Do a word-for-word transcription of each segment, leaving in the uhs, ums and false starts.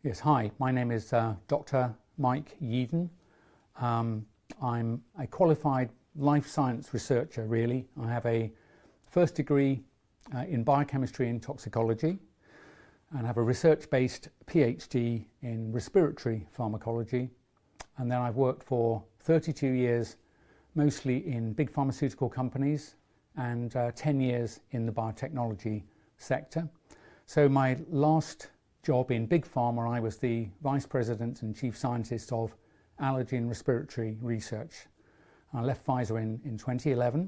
Yes, hi, my name is uh, Doctor Mike Yeadon. Um, I'm a qualified life science researcher, really. I have a first degree uh, in biochemistry and toxicology, and have a research-based PhD in respiratory pharmacology. And then I've worked for thirty-two years, mostly in big pharmaceutical companies, and uh, ten years in the biotechnology sector. So my last job in Big Pharma, I was the Vice President and Chief Scientist of Allergy and Respiratory Research. I left Pfizer in, in twenty eleven,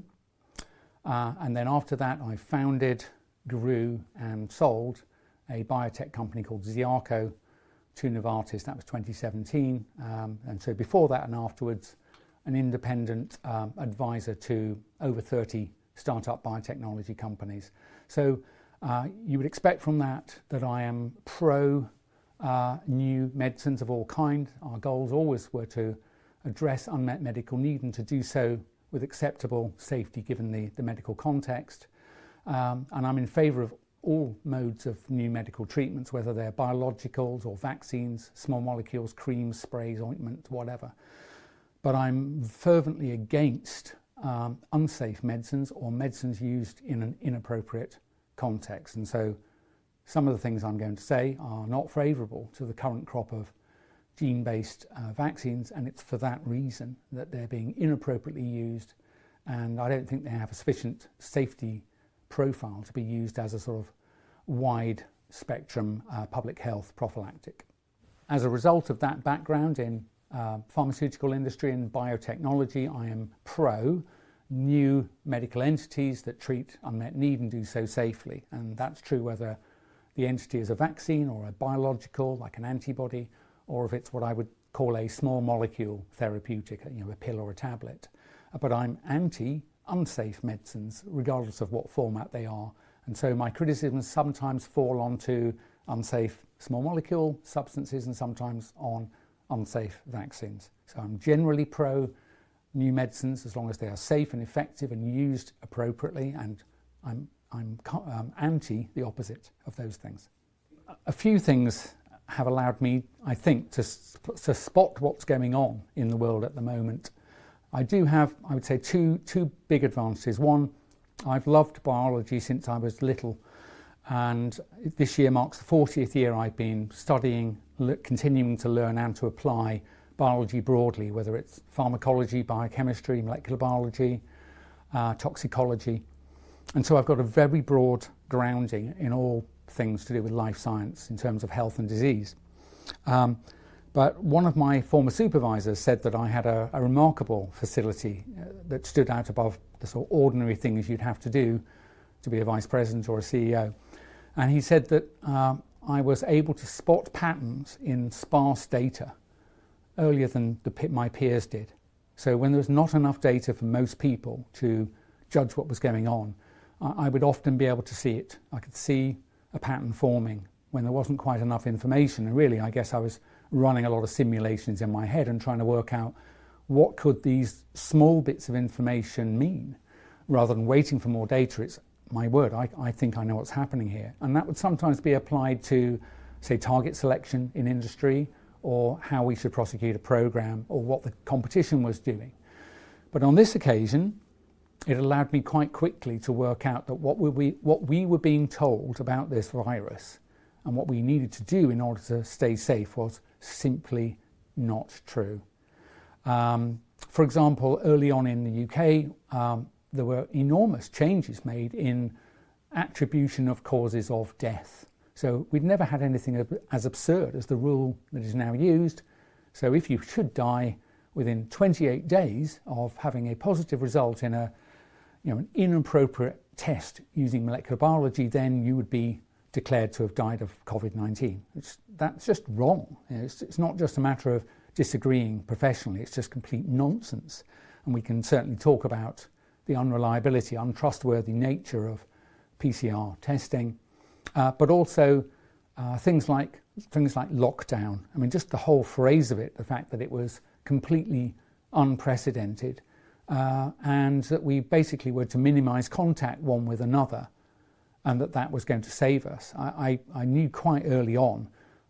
uh, and then after that I founded, grew and sold a biotech company called Xiarco to Novartis. That was twenty seventeen, um, and so before that and afterwards an independent um, advisor to over thirty startup biotechnology companies. So Uh, you would expect from that that I am pro uh, new medicines of all kind. Our goals always were to address unmet medical need and to do so with acceptable safety given the, the medical context. Um, and I'm in favour of all modes of new medical treatments, whether they're biologicals or vaccines, small molecules, creams, sprays, ointment, whatever. But I'm fervently against um, unsafe medicines or medicines used in an inappropriate context, and so some of the things I'm going to say are not favourable to the current crop of gene-based uh, vaccines, and it's for that reason that they're being inappropriately used, and I don't think they have a sufficient safety profile to be used as a sort of wide spectrum uh, public health prophylactic. As a result of that background in uh, pharmaceutical industry and biotechnology, I am pro new medical entities that treat unmet need and do so safely, and that's true whether the entity is a vaccine or a biological like an antibody, or if it's what I would call a small molecule therapeutic, you know, a pill or a tablet. But I'm anti unsafe medicines regardless of what format they are, and so my criticisms sometimes fall onto unsafe small molecule substances and sometimes on unsafe vaccines. So I'm generally pro new medicines as long as they are safe and effective and used appropriately, and I'm, I'm um, anti the opposite of those things. A few things have allowed me, I think, to, to spot what's going on in the world at the moment. I do have, I would say, two, two big advantages. One, I've loved biology since I was little, and this year marks the fortieth year I've been studying, continuing to learn and to apply biology broadly, whether it's pharmacology, biochemistry, molecular biology, uh, toxicology. And so I've got a very broad grounding in all things to do with life science in terms of health and disease. Um, but one of my former supervisors said that I had a, a remarkable facility uh, that stood out above the sort of ordinary things you'd have to do to be a vice president or a C E O. And he said that uh, I was able to spot patterns in sparse data earlier than the, my peers did. So when there was not enough data for most people to judge what was going on, I, I would often be able to see it. I could see a pattern forming when there wasn't quite enough information. And really, I guess I was running a lot of simulations in my head and trying to work out what could these small bits of information mean, rather than waiting for more data. It's my word, I, I think I know what's happening here. And that would sometimes be applied to, say, target selection in industry, or how we should prosecute a program, or what the competition was doing. But on this occasion, it allowed me quite quickly to work out that what we, what we were being told about this virus and what we needed to do in order to stay safe was simply not true. Um, for example, early on in the U K, um, there were enormous changes made in attribution of causes of death. So we'd never had anything as absurd as the rule that is now used. So if you should die within twenty-eight days of having a positive result in a, you know, an inappropriate test using molecular biology, then you would be declared to have died of COVID nineteen. It's, that's just wrong. You know, it's, it's not just a matter of disagreeing professionally, it's just complete nonsense. And we can certainly talk about the unreliability, untrustworthy nature of P C R testing. Uh, but also uh, things like things like lockdown. I mean, just the whole phrase of it, the fact that it was completely unprecedented, uh, and that we basically were to minimise contact one with another, and that that was going to save us. I, I, I knew quite early on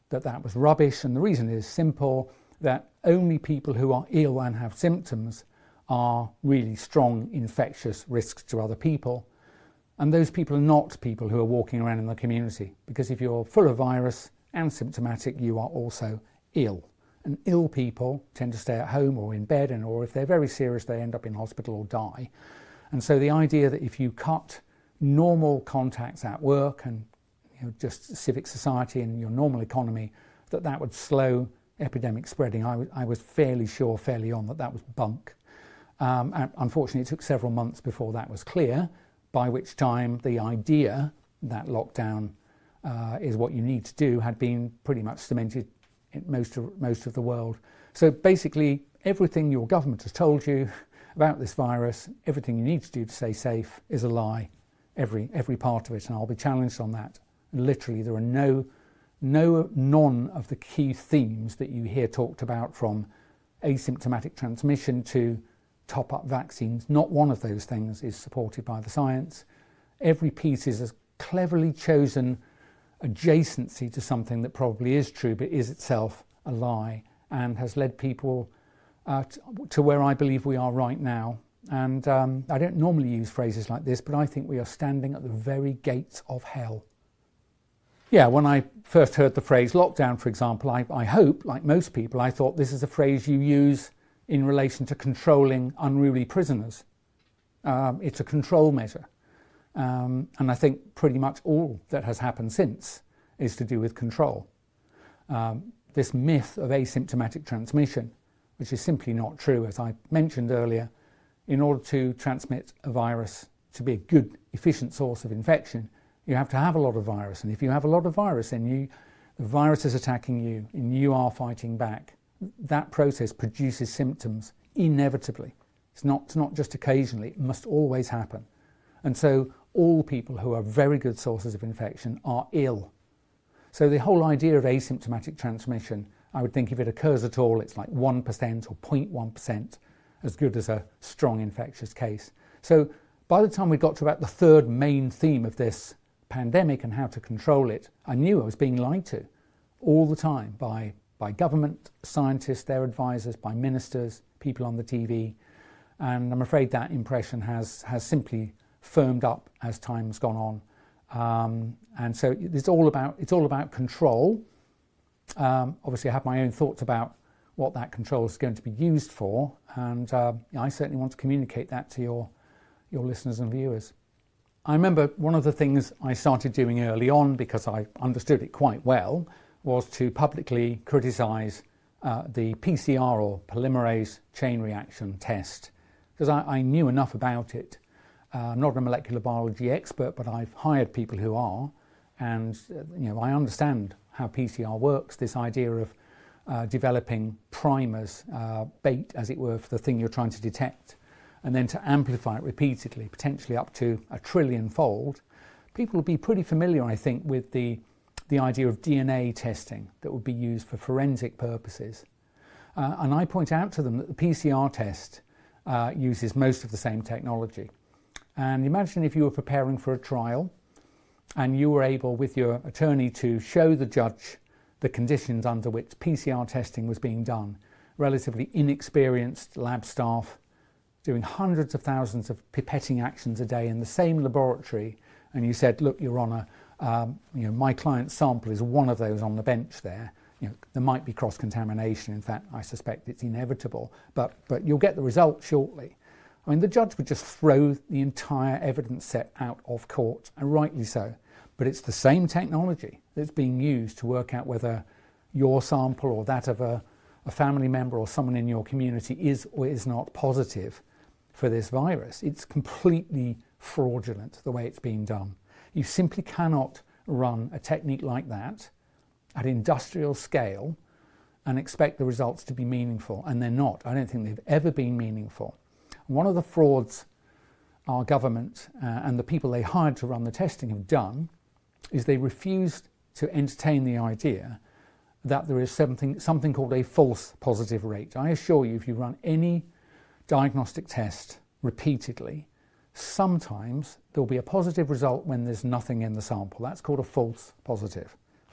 that that was rubbish, and the reason is simple, that only people who are ill and have symptoms are really strong infectious risks to other people. And those people are not people who are walking around in the community, because if you're full of virus and symptomatic, you are also ill. And ill people tend to stay at home or in bed, and or if they're very serious, they end up in hospital or die. And so the idea that if you cut normal contacts at work and you know, just civic society and your normal economy, that that would slow epidemic spreading, I, w- I was fairly sure fairly on that that was bunk. Um, and unfortunately, it took several months before that was clear, by which time the idea that lockdown uh, is what you need to do had been pretty much cemented in most of, most of the world. So basically, everything your government has told you about this virus, everything you need to do to stay safe is a lie, every every part of it, and I'll be challenged on that. Literally, there are no, no none of the key themes that you hear talked about, from asymptomatic transmission to top-up vaccines. Not one of those things is supported by the science. Every piece is a cleverly chosen adjacency to something that probably is true but is itself a lie, and has led people uh, t- to where I believe we are right now. And um, I don't normally use phrases like this, but I think we are standing at the very gates of hell. Yeah, when I first heard the phrase lockdown, for example, I, I hope, like most people, I thought this is a phrase you use in relation to controlling unruly prisoners. Um, it's a control measure. Um, and I think pretty much all that has happened since is to do with control. Um, this myth of asymptomatic transmission, which is simply not true, as I mentioned earlier, in order to transmit a virus to be a good, efficient source of infection, you have to have a lot of virus. And if you have a lot of virus, then you, the virus is attacking you and you are fighting back. That process produces symptoms inevitably. It's not, it's not just occasionally, it must always happen. And so all people who are very good sources of infection are ill. So the whole idea of asymptomatic transmission, I would think if it occurs at all, it's like one percent or zero point one percent as good as a strong infectious case. So by the time we got to about the third main theme of this pandemic and how to control it, I knew I was being lied to all the time by by government, scientists, their advisors, by ministers, people on the T V. And I'm afraid that impression has, has simply firmed up as time's gone on. Um, and so it's all about, it's all about control. Um, obviously, I have my own thoughts about what that control is going to be used for. And uh, I certainly want to communicate that to your, your listeners and viewers. I remember one of the things I started doing early on, because I understood it quite well, was to publicly criticise uh, the P C R, or polymerase chain reaction test, because I, I knew enough about it. Uh, I'm not a molecular biology expert, but I've hired people who are, and uh, you know I understand how P C R works. This idea of uh, developing primers, uh, bait as it were, for the thing you're trying to detect, and then to amplify it repeatedly, potentially up to a trillion fold. People will be pretty familiar, I think, with the the idea of D N A testing that would be used for forensic purposes. Uh, and I point out to them that the P C R test uh, uses most of the same technology. And imagine if you were preparing for a trial and you were able, with your attorney, to show the judge the conditions under which P C R testing was being done. Relatively inexperienced lab staff doing hundreds of thousands of pipetting actions a day in the same laboratory, and you said, look, Your Honour, Um, you know, my client's sample is one of those on the bench there. You know, there might be cross-contamination. In fact, I suspect it's inevitable, but but you'll get the result shortly. I mean, the judge would just throw the entire evidence set out of court, and rightly so. But it's the same technology that's being used to work out whether your sample or that of a, a family member or someone in your community is or is not positive for this virus. It's completely fraudulent the way it's being done. You simply cannot run a technique like that at industrial scale and expect the results to be meaningful, and they're not. I don't think they've ever been meaningful. One of the frauds our government uh, and the people they hired to run the testing have done is they refused to entertain the idea that there is something, something called a false positive rate. I assure you, if you run any diagnostic test repeatedly, sometimes there'll be a positive result when there's nothing in the sample. That's called a false positive.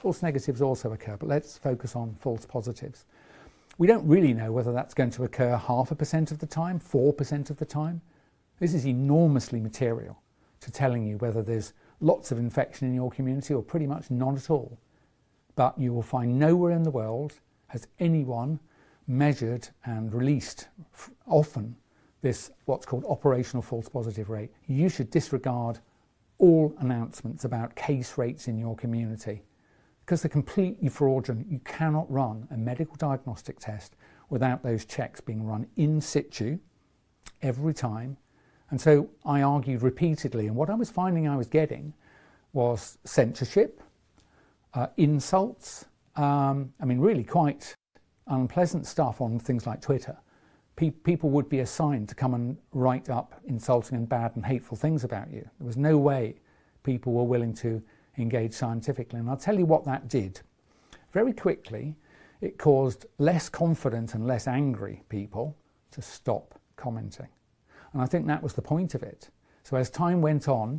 false negatives also occur, but let's focus on false positives. We don't really know whether that's going to occur half a percent of the time, four percent of the time. This is enormously material to telling you whether there's lots of infection in your community or pretty much none at all. But you will find nowhere in the world has anyone measured and released often this what's called operational false positive rate. You should disregard all announcements about case rates in your community because they're completely fraudulent. You cannot run a medical diagnostic test without those checks being run in situ every time. And so I argued repeatedly, and what I was finding I was getting was censorship, uh, insults, um, I mean really quite unpleasant stuff on things like Twitter. Pe- people would be assigned to come and write up insulting and bad and hateful things about you. There was no way people were willing to engage scientifically. And I'll tell you what that did. Very quickly, it caused less confident and less angry people to stop commenting. And I think that was the point of it. So as time went on,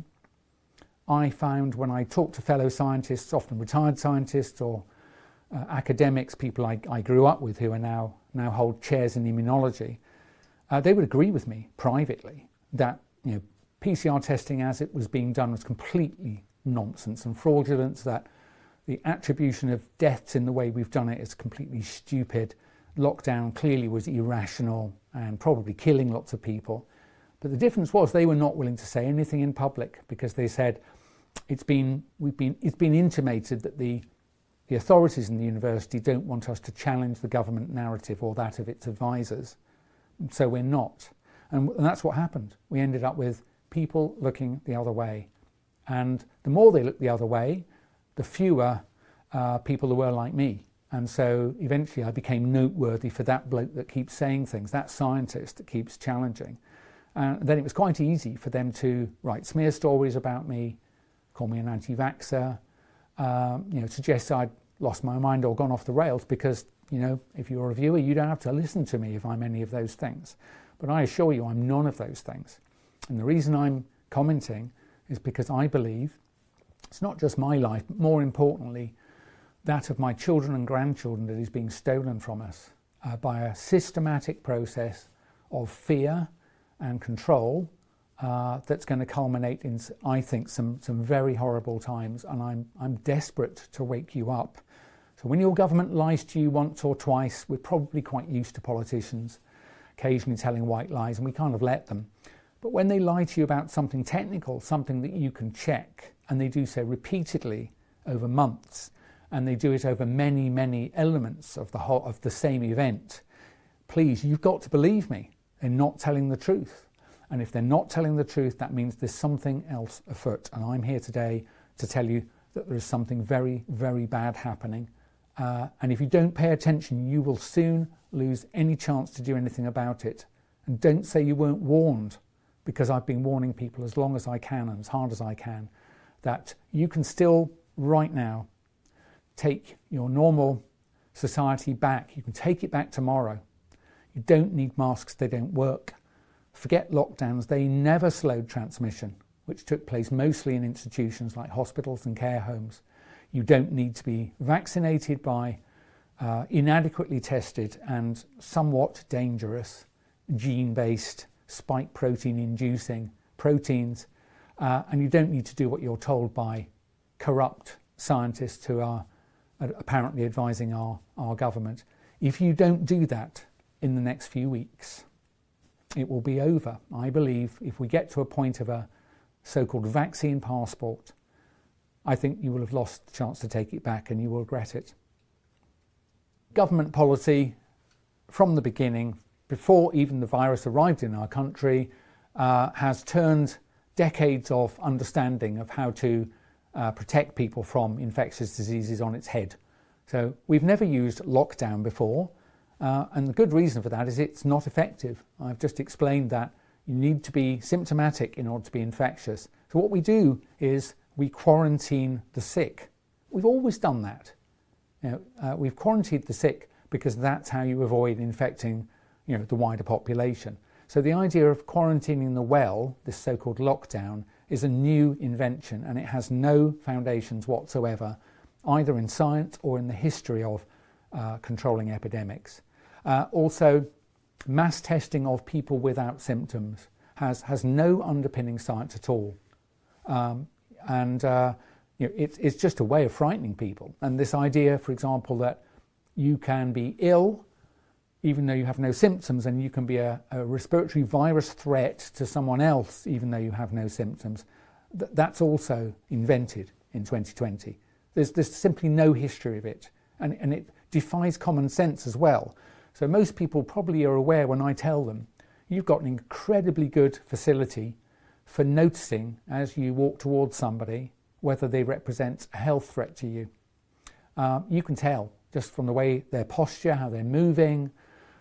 I found when I talked to fellow scientists, often retired scientists or uh, academics, people I, I grew up with who are now, now hold chairs in immunology, uh, they would agree with me privately that you know, P C R testing as it was being done was completely nonsense and fraudulent, that the attribution of deaths in the way we've done it is completely stupid. Lockdown clearly was irrational and probably killing lots of people. But the difference was they were not willing to say anything in public because they said it's been we've been it's been intimated that the the authorities in the university don't want us to challenge the government narrative or that of its advisors, so we're not. And, and that's what happened. We ended up with people looking the other way, and the more they looked the other way, the fewer uh, people there were like me. And so eventually I became noteworthy for that bloke that keeps saying things, that scientist that keeps challenging. And then it was quite easy for them to write smear stories about me, call me an anti-vaxxer, um, you know, suggest I'd lost my mind or gone off the rails because, you know, if you're a viewer, you don't have to listen to me if I'm any of those things. But I assure you I'm none of those things. And the reason I'm commenting is because I believe it's not just my life, but more importantly, that of my children and grandchildren that is being stolen from us uh, by a systematic process of fear and control uh, that's going to culminate in, I think, some, some very horrible times. And I'm, I'm desperate to wake you up. So when your government lies to you once or twice, we're probably quite used to politicians occasionally telling white lies, and we kind of let them. But when they lie to you about something technical, something that you can check, and they do so repeatedly over months, and they do it over many, many elements of the whole, of the same event, please, you've got to believe me. They're not telling the truth. And if they're not telling the truth, that means there's something else afoot. And I'm here today to tell you that there is something very, very bad happening. Uh, and if you don't pay attention, you will soon lose any chance to do anything about it. And don't say you weren't warned, because I've been warning people as long as I can and as hard as I can, that you can still, right now, take your normal society back. You can take it back tomorrow. You don't need masks, they don't work. Forget lockdowns, they never slowed transmission, which took place mostly in institutions like hospitals and care homes. You don't need to be vaccinated by uh, inadequately tested and somewhat dangerous gene-based spike protein inducing proteins, uh, and you don't need to do what you're told by corrupt scientists who are apparently advising our, our government. If you don't do that in the next few weeks, it will be over. I believe if we get to a point of a so-called vaccine passport, I think you will have lost the chance to take it back and you will regret it. Government policy from the beginning, before even the virus arrived in our country, uh, has turned decades of understanding of how to uh, protect people from infectious diseases on its head. So we've never used lockdown before. Uh, and the good reason for that is it's not effective. I've just explained that you need to be symptomatic in order to be infectious. So what we do is we quarantine the sick. We've always done that. You know, uh, we've quarantined the sick because that's how you avoid infecting, you know, the wider population. So the idea of quarantining the well, this so-called lockdown, is a new invention, and it has no foundations whatsoever either in science or in the history of uh, controlling epidemics. Uh, also, mass testing of people without symptoms has, has no underpinning science at all. Um, and uh, you know, it's, it's just a way of frightening people. And this idea, for example, that you can be ill even though you have no symptoms, and you can be a, a respiratory virus threat to someone else even though you have no symptoms, th- that's also invented in twenty twenty. There's, there's simply no history of it, and, and it defies common sense as well. So most people probably are aware when I tell them, you've got an incredibly good facility for noticing as you walk towards somebody whether they represent a health threat to you. Uh, you can tell just from the way their posture, how they're moving,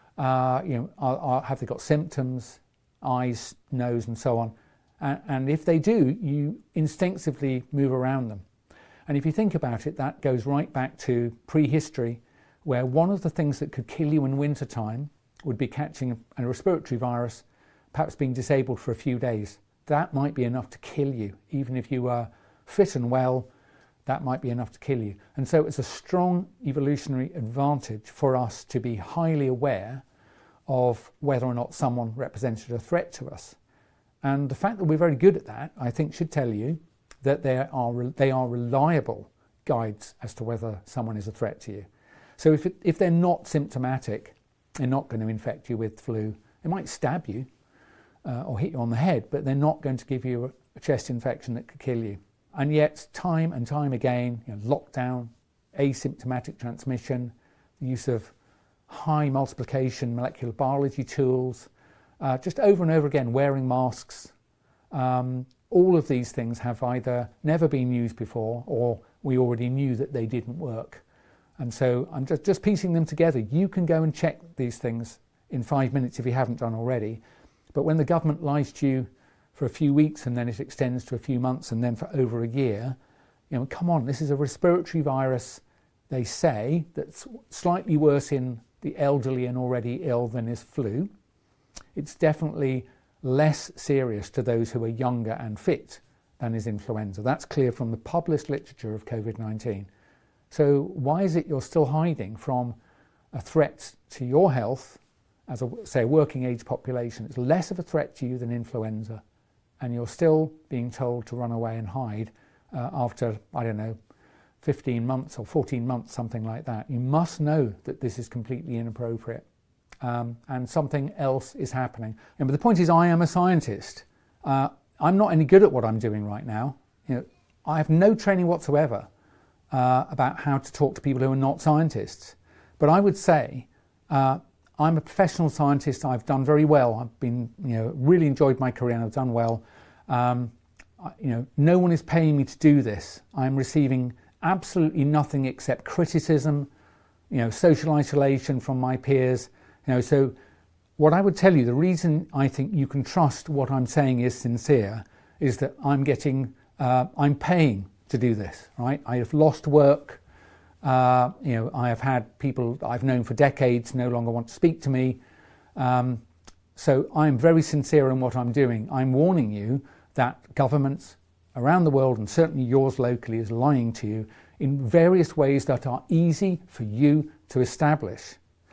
uh, you know, are, are, have they got symptoms, eyes, nose, and so on. And, and if they do, you instinctively move around them. And if you think about it, that goes right back to prehistory, where one of the things that could kill you in wintertime would be catching a respiratory virus, perhaps being disabled for a few days. That might be enough to kill you, even if you were fit and well. That might be enough to kill you. And so it's a strong evolutionary advantage for us to be highly aware of whether or not someone represented a threat to us. And the fact that we're very good at that, I think, should tell you that there are they are reliable guides as to whether someone is a threat to you. So if, it, if they're not symptomatic, they're not going to infect you with flu. They might stab you uh, or hit you on the head, but they're not going to give you a, a chest infection that could kill you. And yet, time and time again, you know, lockdown, asymptomatic transmission, the use of high multiplication molecular biology tools, uh, just over and over again, wearing masks. Um, all of these things have either never been used before, or we already knew that they didn't work. And so I'm just, just piecing them together. You can go and check these things in five minutes if you haven't done already. But when the government lies to you for a few weeks and then it extends to a few months and then for over a year, you know, come on, this is a respiratory virus, they say, that's slightly worse in the elderly and already ill than is flu. It's definitely less serious to those who are younger and fit than is influenza. That's clear from the published literature of COVID nineteen. So why is it you're still hiding from a threat to your health as a, say, a working age population? It's less of a threat to you than influenza, and you're still being told to run away and hide uh, after, I don't know, fifteen months or fourteen months, something like that. You must know that this is completely inappropriate, um, and something else is happening. And but the point is, I am a scientist. Uh, I'm not any good at what I'm doing right now. You know, I have no training whatsoever uh, about how to talk to people who are not scientists. But I would say uh, I'm a professional scientist. I've done very well. I've been, you know, really enjoyed my career and I've done well. Um, you know, no one is paying me to do this. I'm receiving absolutely nothing except criticism, you know, social isolation from my peers. You know, so what I would tell you, the reason I think you can trust what I'm saying is sincere, is that I'm getting, uh, I'm paying to do this, right? I have lost work. Uh, you know, I have had people I've known for decades no longer want to speak to me. Um, so I'm very sincere in what I'm doing. I'm warning you that governments around the world, and certainly yours locally, is lying to you in various ways that are easy for you to establish.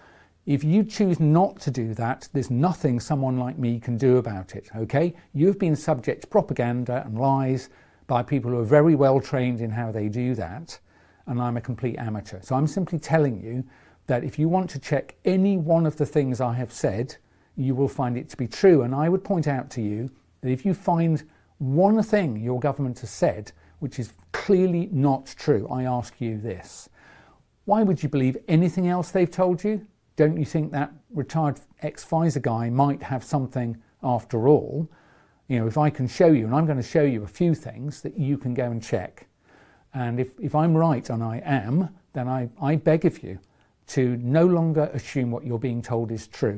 If you choose not to do that, there's nothing someone like me can do about it, okay? You've been subject to propaganda and lies by people who are very well trained in how they do that, and I'm a complete amateur. So I'm simply telling you that if you want to check any one of the things I have said, you will find it to be true. And I would point out to you that if you find one thing your government has said which is clearly not true, I ask you this: why would you believe anything else they've told you? Don't you think that retired ex-Pfizer guy might have something after all? You know, if I can show you, and I'm going to show you a few things that you can go and check. And if, if I'm right, and I am, then I, I beg of you to no longer assume what you're being told is true.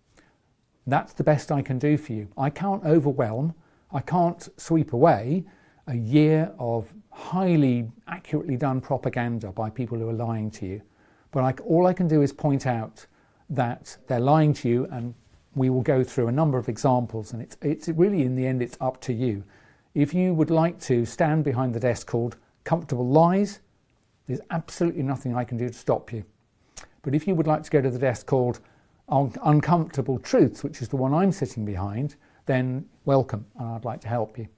That's the best I can do for you. I can't overwhelm, I can't sweep away a year of highly accurately done propaganda by people who are lying to you. But I, all I can do is point out that they're lying to you, and we will go through a number of examples, and it's, it's really, in the end, it's up to you. If you would like to stand behind the desk called Comfortable Lies, There's absolutely nothing I can do to stop you. But if you would like to go to the desk called Un- Uncomfortable Truths, which is the one I'm sitting behind, then welcome, and I'd like to help you.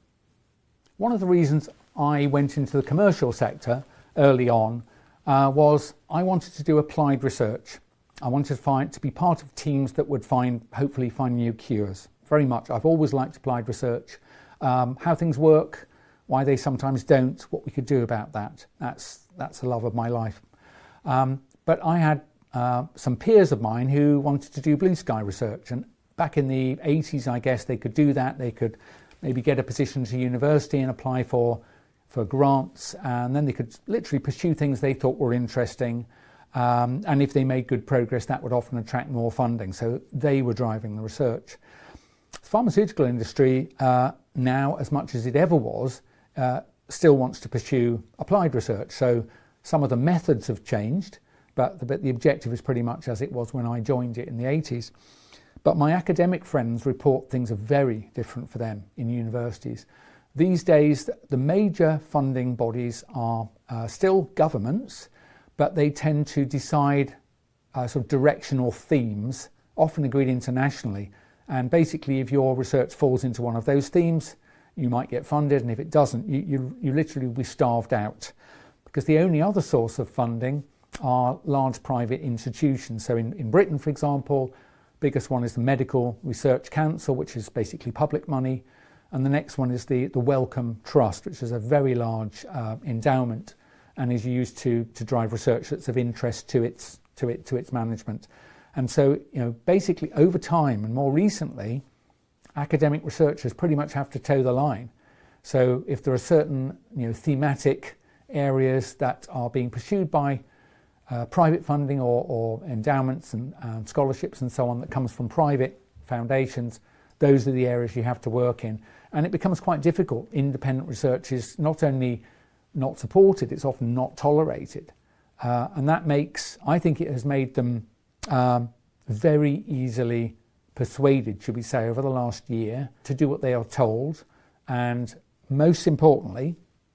One of the reasons I went into the commercial sector early on uh, was I wanted to do applied research. I wanted to find to be part of teams that would find, hopefully find new cures. Very much. I've always liked applied research, um, how things work, why they sometimes don't, what we could do about that. That's that's the love of my life. Um, but I had uh, some peers of mine who wanted to do blue sky research, and back in the eighties, I guess they could do that. They could maybe get a position to university and apply for for grants, and then they could literally pursue things they thought were interesting. Um, and if they made good progress, that would often attract more funding. So they were driving the research. The pharmaceutical industry uh, now, as much as it ever was, uh, still wants to pursue applied research. So some of the methods have changed, but the, but the objective is pretty much as it was when I joined it in the eighties. But my academic friends report things are very different for them in universities. These days, the major funding bodies are uh, still governments, but they tend to decide uh, sort of directional themes, often agreed internationally. And basically, if your research falls into one of those themes, you might get funded, and if it doesn't, you, you, you literally will be starved out. Because the only other source of funding are large private institutions. So in, in Britain, for example, biggest one is the Medical Research Council, which is basically public money. And the next one is the, the Wellcome Trust, which is a very large uh, endowment and is used to, to drive research that's of interest to its, to, it, to its management. And so, you know, basically over time and more recently, academic researchers pretty much have to toe the line. So if there are certain, you know, thematic areas that are being pursued by uh, private funding or, or endowments and, and scholarships and so on that comes from private foundations, those are the areas you have to work in. And it becomes quite difficult. Independent research is not only not supported, it's often not tolerated. Uh, and that makes, I think it has made them um, very easily persuaded, should we say, over the last year to do what they are told. And most importantly,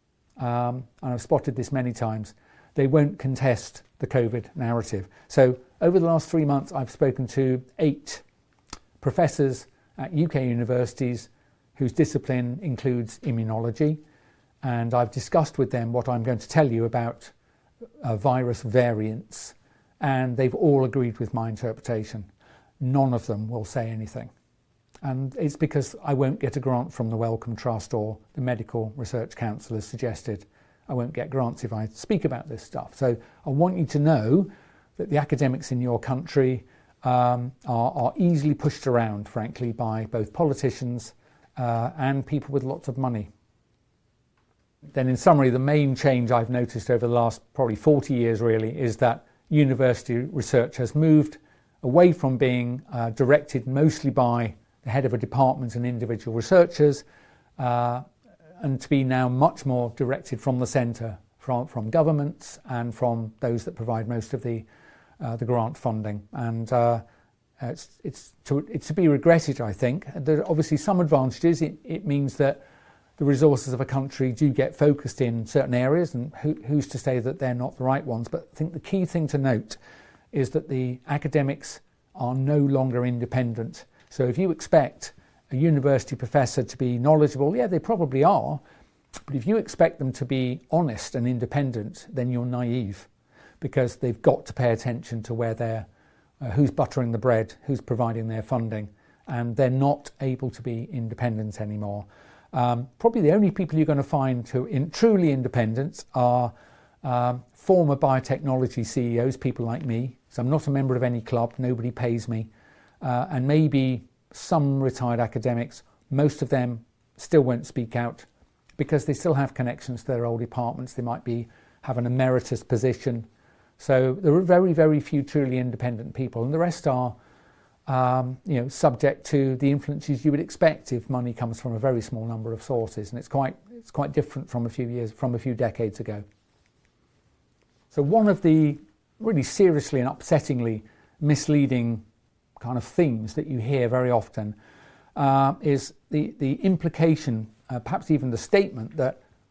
um, and I've spotted this many times, they won't contest the COVID narrative. So over the last three months, I've spoken to eight professors at U K universities whose discipline includes immunology, and I've discussed with them what I'm going to tell you about uh, virus variants, and they've all agreed with my interpretation. None of them will say anything, and it's because I won't get a grant from the Wellcome Trust or the Medical Research Council as suggested. I won't get grants if I speak about this stuff. So I want you to know that the academics in your country um, are, are easily pushed around, frankly, by both politicians uh, and people with lots of money. Then in summary, the main change I've noticed over the last probably forty years really is that university research has moved away from being uh, directed mostly by the head of a department and individual researchers uh, and to be now much more directed from the centre, from, from governments and from those that provide most of the uh, the grant funding. And uh, it's, it's, to, it's to be regretted, I think. There are obviously some advantages. It, it means that the resources of a country do get focused in certain areas, and who, who's to say that they're not the right ones. But I think the key thing to note is that the academics are no longer independent. So if you expect a university professor to be knowledgeable, yeah, they probably are, but if you expect them to be honest and independent, then you're naive, because they've got to pay attention to where they're, uh, who's buttering the bread, who's providing their funding, and they're not able to be independent anymore. Um, probably the only people you're going to find who are truly independent are um, former biotechnology C E Os, people like me. So I'm not a member of any club, nobody pays me, uh, and maybe some retired academics. Most of them still won't speak out because they still have connections to their old departments. They might be have an emeritus position. So there are very, very few truly independent people, and the rest are Um, you know, subject to the influences you would expect if money comes from a very small number of sources, and it's quite it's quite different from a few years from a few decades ago. So one of the really seriously and upsettingly misleading kind of themes that you hear very often uh, is the the implication, uh, perhaps even the statement, that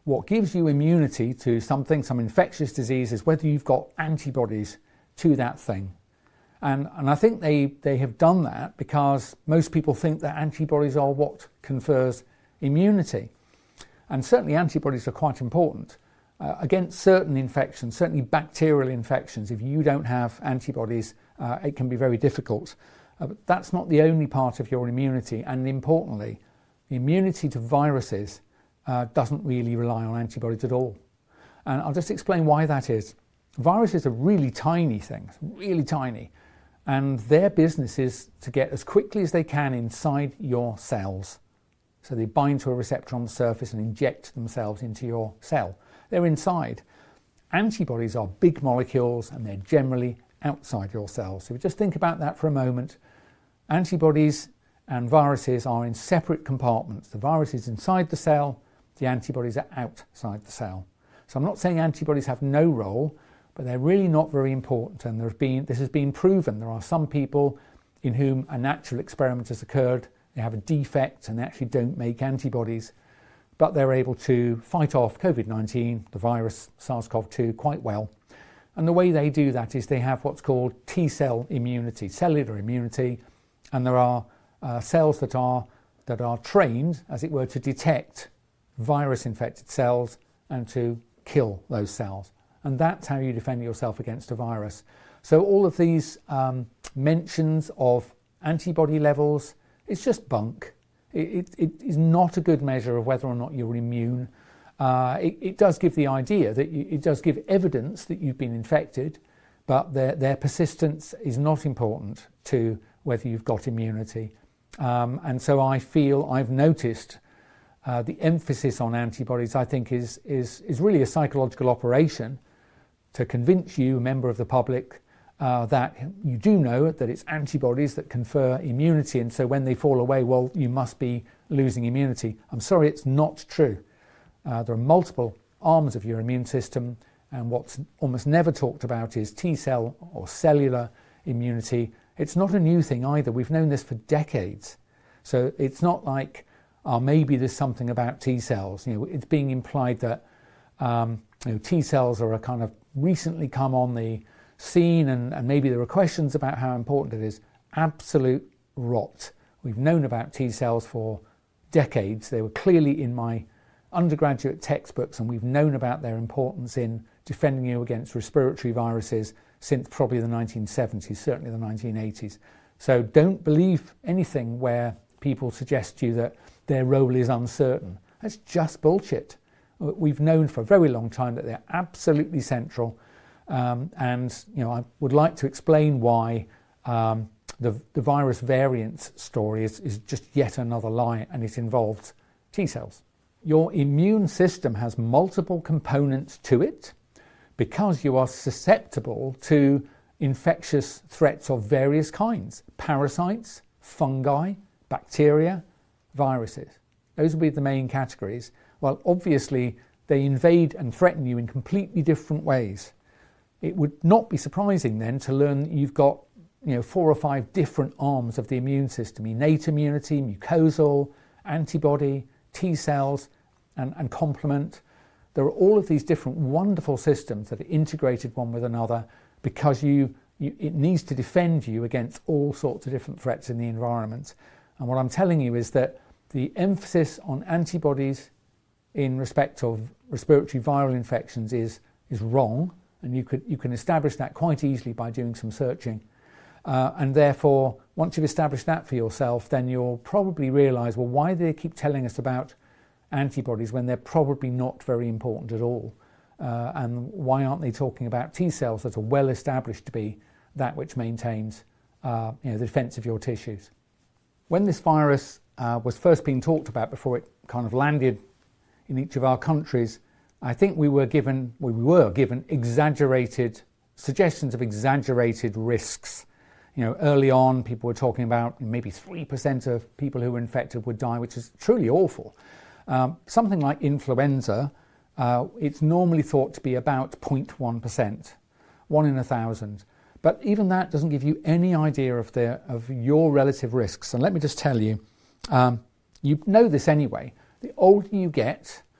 what gives you immunity to something, some infectious disease, is whether you've got antibodies to that thing. And, and I think they, they have done that because most people think that antibodies are what confers immunity. And certainly antibodies are quite important uh, against certain infections, certainly bacterial infections. If you don't have antibodies, uh, it can be very difficult. Uh, but that's not the only part of your immunity. And importantly, the immunity to viruses uh, doesn't really rely on antibodies at all. And I'll just explain why that is. Viruses are really tiny things, really tiny. And their business is to get as quickly as they can inside your cells. So they bind to a receptor on the surface and inject themselves into your cell. They're inside. Antibodies are big molecules and they're generally outside your cells. So just think about that for a moment. Antibodies and viruses are in separate compartments. The virus is inside the cell, the antibodies are outside the cell. So I'm not saying antibodies have no role, but they're really not very important, and there's been, this has been proven. There are some people in whom a natural experiment has occurred, they have a defect and they actually don't make antibodies, but they're able to fight off COVID nineteen, the virus SARS CoV two, quite well. And the way they do that is they have what's called T-cell immunity, cellular immunity, and there are uh, cells that are, that are trained, as it were, to detect virus-infected cells and to kill those cells. And that's how you defend yourself against a virus. So all of these um, mentions of antibody levels, it's just bunk. It, it, it is not a good measure of whether or not you're immune. Uh, it, it does give the idea that you, it does give evidence that you've been infected, but their, their persistence is not important to whether you've got immunity. Um, and so I feel, I've noticed uh, the emphasis on antibodies, I think, is, is, is really a psychological operation to convince you, a member of the public, uh, that you do know that it's antibodies that confer immunity, and so when they fall away, well, you must be losing immunity. I'm sorry, it's not true. Uh, there are multiple arms of your immune system, and what's almost never talked about is T-cell or cellular immunity. It's not a new thing either. We've known this for decades. So it's not like, oh, maybe there's something about T-cells. You know, it's being implied that um, you know, T-cells are a kind of recently come on the scene, and, and maybe there are questions about how important it is. Absolute rot. We've known about T-cells for decades. They were clearly in my undergraduate textbooks, and we've known about their importance in defending you against respiratory viruses since probably the nineteen seventies, certainly the nineteen eighties. So don't believe anything where people suggest to you that their role is uncertain. That's just bullshit. We've known for a very long time that they're absolutely central, um, and you know, I would like to explain why um, the, the virus variants story is, is just yet another lie, and it involves T-cells. Your immune system has multiple components to it because you are susceptible to infectious threats of various kinds: parasites, fungi, bacteria, viruses. Those will be the main categories. Well, obviously, they invade and threaten you in completely different ways. It would not be surprising then to learn that you've got, you know, four or five different arms of the immune system: innate immunity, mucosal, antibody, T-cells, and, and complement. There are all of these different wonderful systems that are integrated one with another because you, you it needs to defend you against all sorts of different threats in the environment. And what I'm telling you is that the emphasis on antibodies in respect of respiratory viral infections is is wrong, and you could you can establish that quite easily by doing some searching. Uh, and therefore, once you've established that for yourself, then you'll probably realise, well, why do they keep telling us about antibodies when they're probably not very important at all? Uh, and why aren't they talking about T-cells that are well established to be that which maintains uh, you know, the defence of your tissues? When this virus uh, was first being talked about before it kind of landed in each of our countries, I think we were given, we were given exaggerated suggestions of exaggerated risks. You know, early on, people were talking about maybe three percent of people who were infected would die, which is truly awful. Um, something like influenza, uh, it's normally thought to be about zero point one percent, one in a thousand. But even that doesn't give you any idea of the of your relative risks. And let me just tell you, um, you know this anyway. The older you get,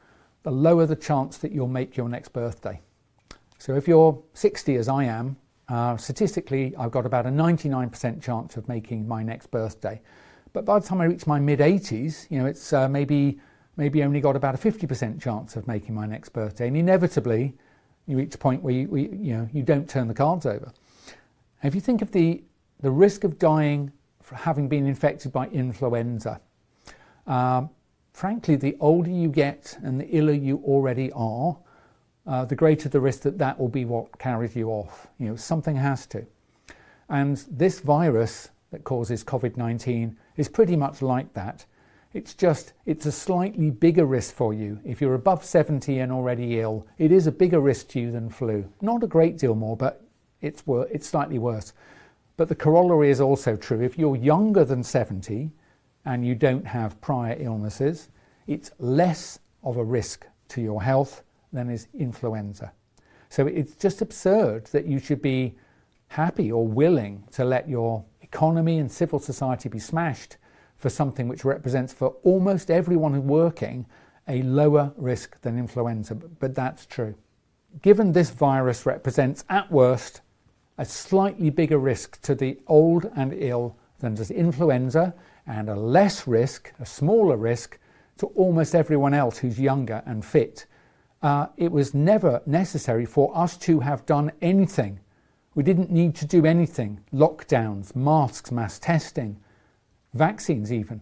the lower the chance that you'll make your next birthday. So if you're sixty, as I am, uh, statistically I've got about a ninety-nine percent chance of making my next birthday. But by the time I reach my mid eighties, you know, it's uh, maybe maybe only got about a fifty percent chance of making my next birthday. And inevitably, you reach a point where you, where, you know, you don't turn the cards over. If you think of the, the risk of dying for having been infected by influenza, um, frankly, the older you get and the iller you already are, uh, the greater the risk that that will be what carries you off. You know, something has to. And this virus that causes COVID nineteen is pretty much like that. It's just, it's a slightly bigger risk for you. If you're above seventy and already ill, it is a bigger risk to you than flu. Not a great deal more, but it's, wor- it's slightly worse. But the corollary is also true. If you're younger than seventy and you don't have prior illnesses, it's less of a risk to your health than is influenza. So it's just absurd that you should be happy or willing to let your economy and civil society be smashed for something which represents for almost everyone working a lower risk than influenza, but that's true. Given this virus represents at worst a slightly bigger risk to the old and ill than does influenza, and a less risk, a smaller risk, to almost everyone else who's younger and fit, uh, it was never necessary for us to have done anything. We didn't need to do anything. Lockdowns, masks, mass testing, vaccines even.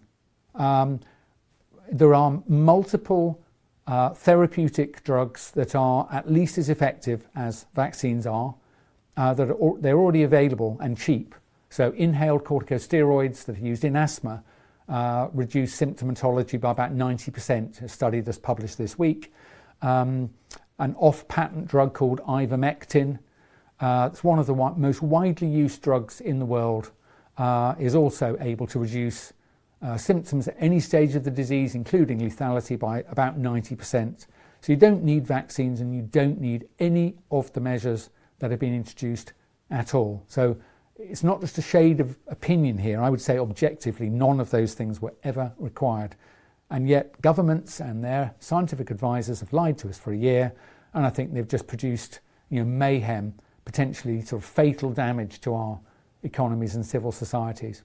Um, there are multiple uh, therapeutic drugs that are at least as effective as vaccines are, uh, that are, they're already available and cheap. So inhaled corticosteroids that are used in asthma uh, reduce symptomatology by about ninety percent, a study that's published this week. Um, an off-patent drug called ivermectin, uh, it's one of the wi- most widely used drugs in the world, Uh, is also able to reduce uh, symptoms at any stage of the disease, including lethality, by about ninety percent. So you don't need vaccines and you don't need any of the measures that have been introduced at all. So it's not just a shade of opinion here. I would say objectively none of those things were ever required. And yet governments and their scientific advisors have lied to us for a year, and I think they've just produced, you know, mayhem, potentially sort of fatal damage to our economies and civil societies.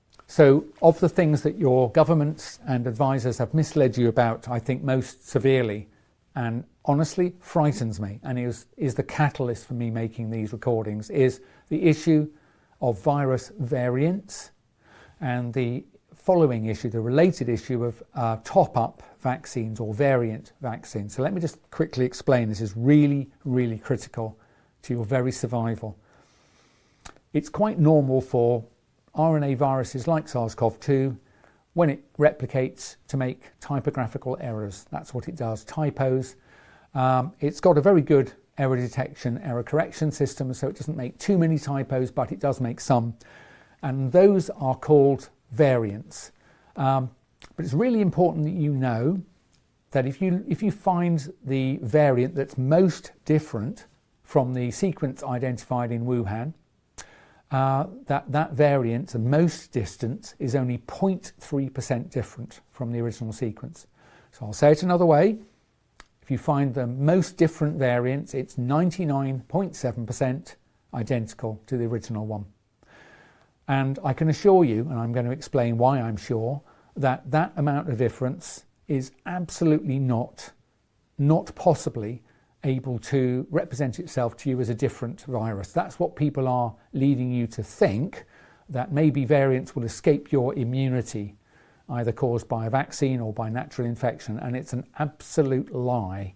So of the things that your governments and advisors have misled you about, I think most severely and honestly frightens me, and is, is the catalyst for me making these recordings, is the issue of virus variants and the following issue, the related issue of uh, top-up vaccines or variant vaccines. So let me just quickly explain. This is really, really critical to your very survival. It's quite normal for R N A viruses like SARS CoV two, when it replicates, to make typographical errors. That's what it does, typos. Um, it's got a very good error detection, error correction system, so it doesn't make too many typos, but it does make some. And those are called variants. Um, but it's really important that you know that if you, if you find the variant that's most different from the sequence identified in Wuhan, Uh, that, that variant, the most distance, is only zero point three percent different from the original sequence. So I'll say it another way. If you find the most different variants, it's ninety-nine point seven percent identical to the original one. And I can assure you, and I'm going to explain why I'm sure, that that amount of difference is absolutely not, not possibly able to represent itself to you as a different virus. That's what people are leading you to think, that maybe variants will escape your immunity, either caused by a vaccine or by natural infection, and it's an absolute lie.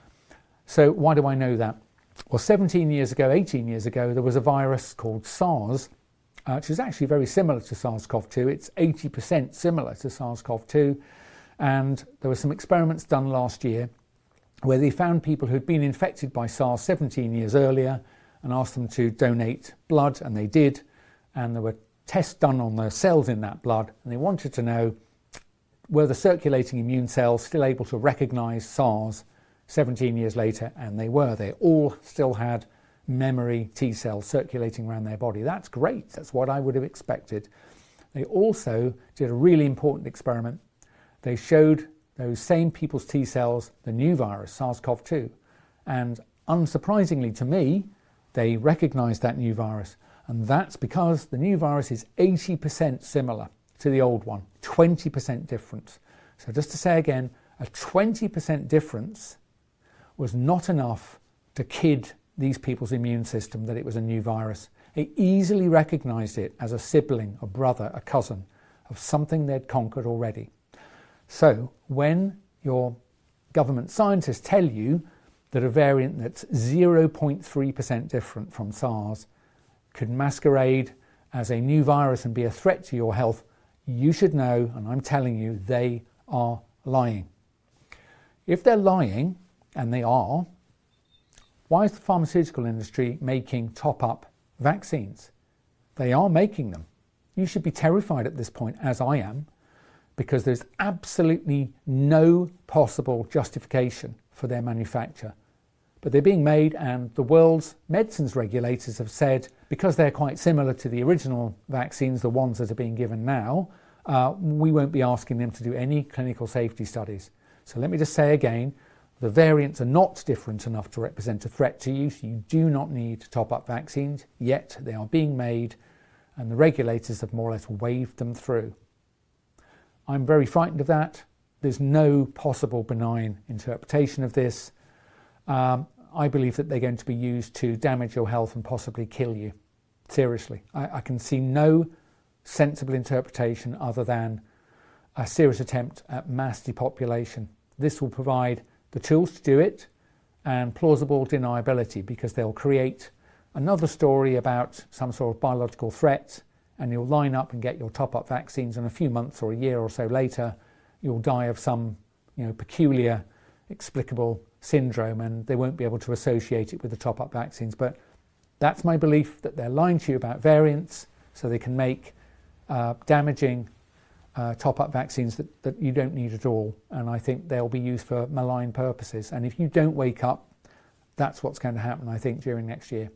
So why do I know that? Well, seventeen years ago, eighteen years ago, there was a virus called SARS, uh, which is actually very similar to SARS CoV two. It's eighty percent similar to SARS CoV two, and there were some experiments done last year where they found people who'd been infected by SARS seventeen years earlier and asked them to donate blood, and they did. And there were tests done on the cells in that blood, and they wanted to know, were the circulating immune cells still able to recognise SARS seventeen years later? And they were. They all still had memory T cells circulating around their body. That's great. That's what I would have expected. They also did a really important experiment. They showed those same people's T cells the new virus, SARS CoV two. And unsurprisingly to me, they recognise that new virus. And that's because the new virus is eighty percent similar to the old one, twenty percent different. So just to say again, a twenty percent difference was not enough to kid these people's immune system that it was a new virus. It easily recognised it as a sibling, a brother, a cousin of something they'd conquered already. So when your government scientists tell you that a variant that's zero point three percent different from SARS could masquerade as a new virus and be a threat to your health, you should know, and I'm telling you, they are lying. If they're lying, and they are, why is the pharmaceutical industry making top-up vaccines? They are making them. You should be terrified at this point, as I am, because there's absolutely no possible justification for their manufacture. But they're being made, and the world's medicines regulators have said, because they're quite similar to the original vaccines, the ones that are being given now, uh, we won't be asking them to do any clinical safety studies. So let me just say again, the variants are not different enough to represent a threat to you, so you do not need top-up vaccines, yet they are being made, and the regulators have more or less waved them through. I'm very frightened of that. There's no possible benign interpretation of this. Um, I believe that they're going to be used to damage your health and possibly kill you. Seriously. I, I can see no sensible interpretation other than a serious attempt at mass depopulation. This will provide the tools to do it and plausible deniability, because they'll create another story about some sort of biological threat, and you'll line up and get your top-up vaccines, and a few months or a year or so later you'll die of some, you know, peculiar explicable syndrome, and they won't be able to associate it with the top-up vaccines. But that's my belief, that they're lying to you about variants so they can make uh, damaging uh, top-up vaccines that, that you don't need at all, and I think they'll be used for malign purposes. And if you don't wake up, that's what's going to happen, I think, during next year.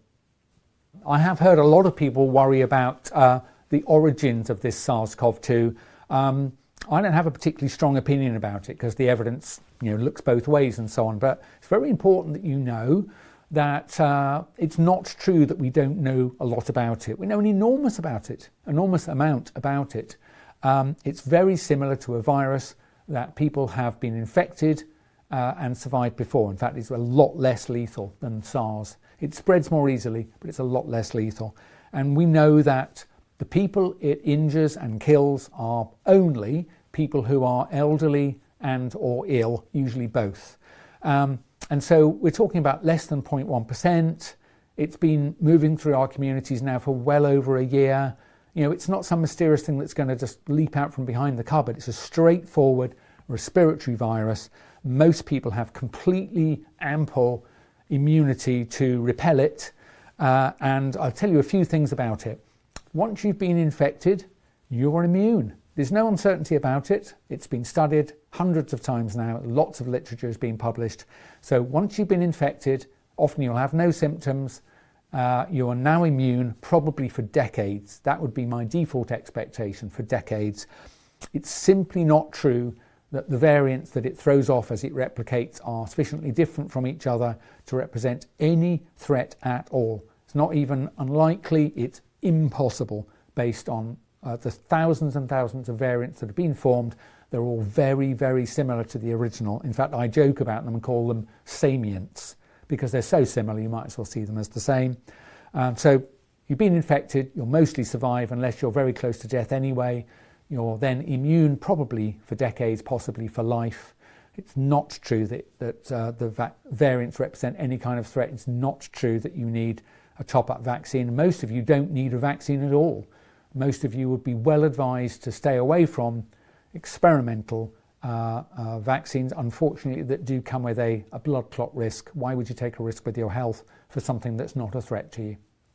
I have heard a lot of people worry about uh, the origins of this SARS CoV two. Um, I don't have a particularly strong opinion about it because the evidence, you know, looks both ways and so on. But it's very important that you know that uh, it's not true that we don't know a lot about it. We know an enormous about it, enormous amount about it. Um, it's very similar to a virus that people have been infected uh, and survived before. In fact, it's a lot less lethal than SARS. It spreads more easily, but it's a lot less lethal. And we know that the people it injures and kills are only people who are elderly and or ill, usually both. Um, and so we're talking about less than zero point one percent. It's been moving through our communities now for well over a year. You know, it's not some mysterious thing that's going to just leap out from behind the cupboard. It's a straightforward respiratory virus. Most people have completely ample immunity to repel it. Uh, and I'll tell you a few things about it. Once you've been infected, you're immune. There's no uncertainty about it. It's been studied hundreds of times now. Lots of literature has been published. So once you've been infected, often you'll have no symptoms. Uh, you are now immune, probably for decades. That would be my default expectation, for decades. It's simply not true that the variants that it throws off as it replicates are sufficiently different from each other to represent any threat at all. It's not even unlikely, it's impossible based on uh, the thousands and thousands of variants that have been formed. They're all very, very similar to the original. In fact, I joke about them and call them samients because they're so similar you might as well see them as the same. Um, so you've been infected, you'll mostly survive unless you're very close to death anyway. You're then immune probably for decades, possibly for life. It's not true that, that uh, the va- variants represent any kind of threat. It's not true that you need a top-up vaccine. Most of you don't need a vaccine at all. Most of you would be well advised to stay away from experimental uh, uh, vaccines, unfortunately, that do come with a, a blood clot risk. Why would you take a risk with your health for something that's not a threat to you?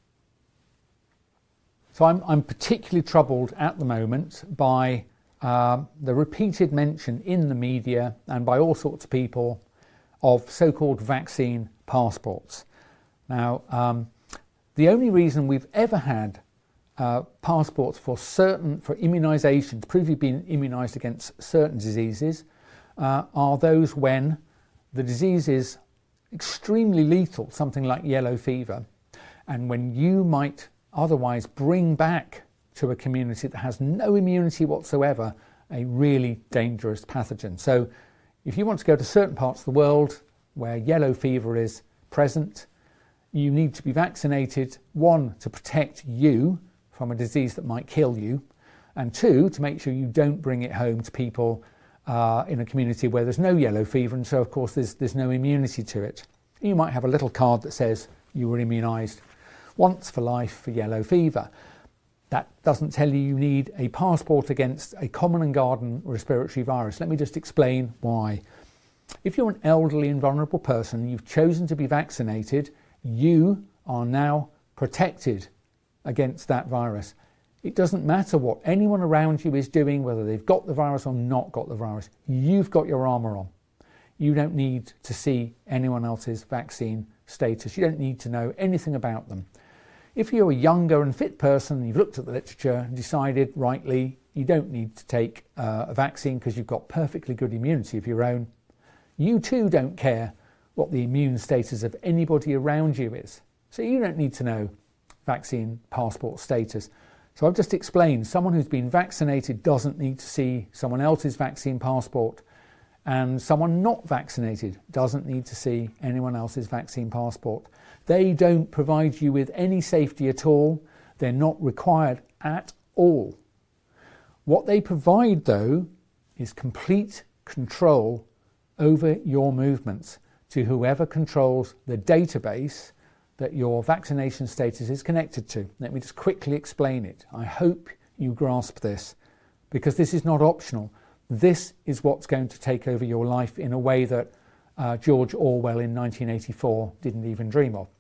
So I'm, I'm particularly troubled at the moment by uh, the repeated mention in the media and by all sorts of people of so-called vaccine passports. Now, um, the only reason we've ever had uh, passports for certain, for immunisation, to prove you've been immunised against certain diseases, uh, are those when the disease is extremely lethal, something like yellow fever, and when you might otherwise bring back to a community that has no immunity whatsoever a really dangerous pathogen. So if you want to go to certain parts of the world where yellow fever is present, you need to be vaccinated, one, to protect you from a disease that might kill you, and two, to make sure you don't bring it home to people uh, in a community where there's no yellow fever, and so of course there's, there's no immunity to it. You might have a little card that says you were immunised once for life for yellow fever. That doesn't tell you you need a passport against a common and garden respiratory virus. Let me just explain why. If you're an elderly and vulnerable person, you've chosen to be vaccinated, you are now protected against that virus. It doesn't matter what anyone around you is doing, whether they've got the virus or not got the virus. You've got your armour on. You don't need to see anyone else's vaccine status. You don't need to know anything about them. If you're a younger and fit person, you've looked at the literature and decided rightly you don't need to take uh, a vaccine because you've got perfectly good immunity of your own, you too don't care what the immune status of anybody around you is. So you don't need to know vaccine passport status. So I've just explained someone who's been vaccinated doesn't need to see someone else's vaccine passport, and someone not vaccinated doesn't need to see anyone else's vaccine passport. They don't provide you with any safety at all. They're not required at all. What they provide, though, is complete control over your movements to whoever controls the database that your vaccination status is connected to. Let me just quickly explain it. I hope you grasp this, because this is not optional. This is what's going to take over your life in a way that uh, George Orwell in nineteen eighty-four didn't even dream of.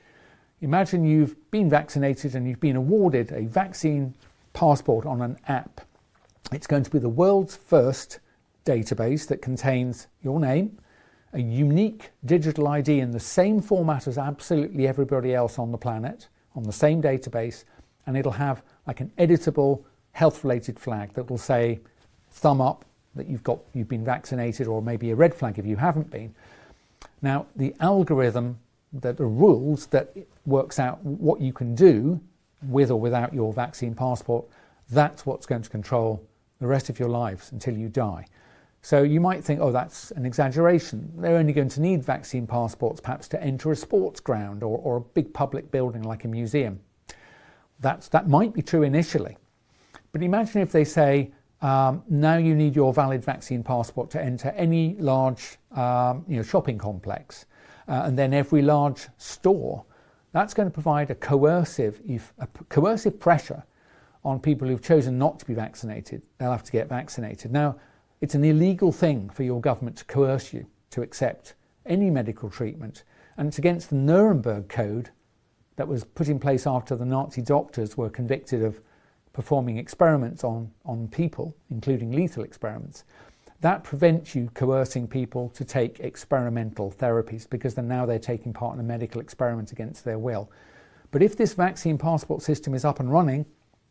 Imagine you've been vaccinated and you've been awarded a vaccine passport on an app. It's going to be the world's first database that contains your name, a unique digital I D in the same format as absolutely everybody else on the planet, on the same database, and it'll have like an editable health-related flag that will say thumb up that you've got you've been vaccinated, or maybe a red flag if you haven't been. Now, the algorithm, that the rules that works out what you can do with or without your vaccine passport, that's what's going to control the rest of your lives until you die. So you might think, oh, that's an exaggeration. They're only going to need vaccine passports perhaps to enter a sports ground or, or a big public building like a museum. That's, that might be true initially. But imagine if they say, um, now you need your valid vaccine passport to enter any large um, you know, shopping complex, uh, and then every large store. That's going to provide a coercive, if, a coercive pressure on people who've chosen not to be vaccinated. They'll have to get vaccinated. Now, it's an illegal thing for your government to coerce you to accept any medical treatment, and it's against the Nuremberg Code that was put in place after the Nazi doctors were convicted of performing experiments on, on people, including lethal experiments. That prevents you coercing people to take experimental therapies, because then now they're taking part in a medical experiment against their will. But if this vaccine passport system is up and running,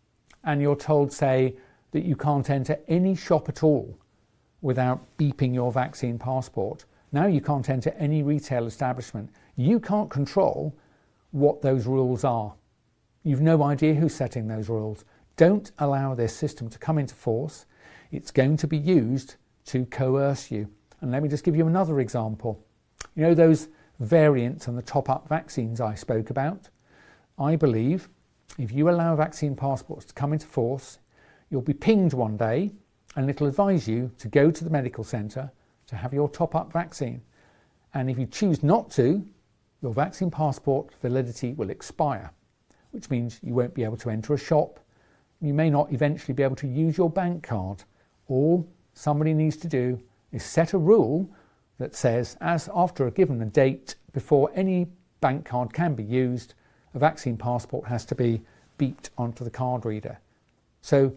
and you're told, say, that you can't enter any shop at all without beeping your vaccine passport, now you can't enter any retail establishment. You can't control what those rules are. You've no idea who's setting those rules. Don't allow this system to come into force. It's going to be used to coerce you. And let me just give you another example. You know those variants and the top-up vaccines I spoke about? I believe if you allow vaccine passports to come into force, you'll be pinged one day and it'll advise you to go to the medical centre to have your top-up vaccine. And if you choose not to, your vaccine passport validity will expire, which means you won't be able to enter a shop. You may not eventually be able to use your bank card. All somebody needs to do is set a rule that says, as after a given date, before any bank card can be used, a vaccine passport has to be beeped onto the card reader. So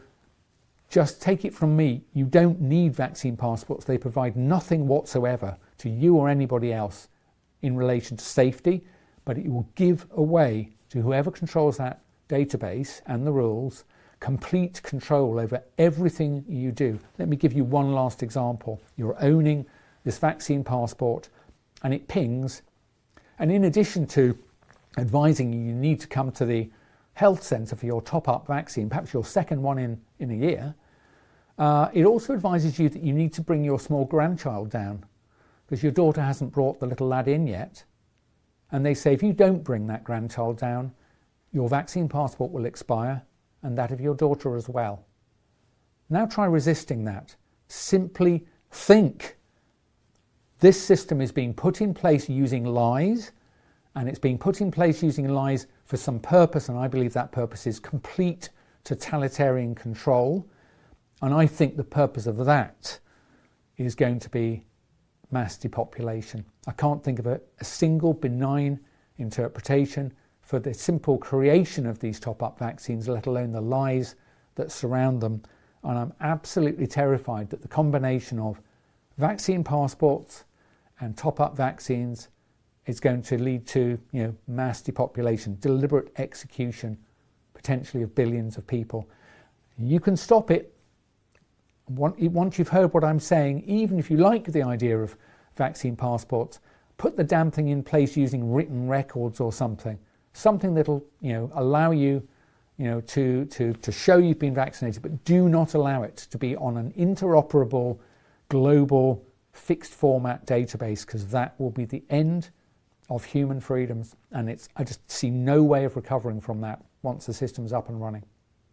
just take it from me, you don't need vaccine passports. They provide nothing whatsoever to you or anybody else in relation to safety, but it will give away to whoever controls that database and the rules complete control over everything you do. Let me give you one last example. You're owning this vaccine passport and it pings, and in addition to advising you you need to come to the health centre for your top-up vaccine, perhaps your second one in, in a year, uh, it also advises you that you need to bring your small grandchild down because your daughter hasn't brought the little lad in yet. And they say if you don't bring that grandchild down, your vaccine passport will expire, and that of your daughter as well. Now try resisting that. Simply think. This system is being put in place using lies, and it's being put in place using lies for some purpose, and I believe that purpose is complete totalitarian control. And I think the purpose of that is going to be mass depopulation. I can't think of a, a single benign interpretation for the simple creation of these top-up vaccines, let alone the lies that surround them. And I'm absolutely terrified that the combination of vaccine passports and top-up vaccines is going to lead to, you know, mass depopulation, deliberate execution, potentially of billions of people. You can stop it once you've heard what I'm saying. Even if you like the idea of vaccine passports, put the damn thing in place using written records or something. Something that'll, you know, allow you, you know, to, to, to show you've been vaccinated, but do not allow it to be on an interoperable, global, fixed format database, because that will be the end of human freedoms. And it's, I just see no way of recovering from that once the system's up and running.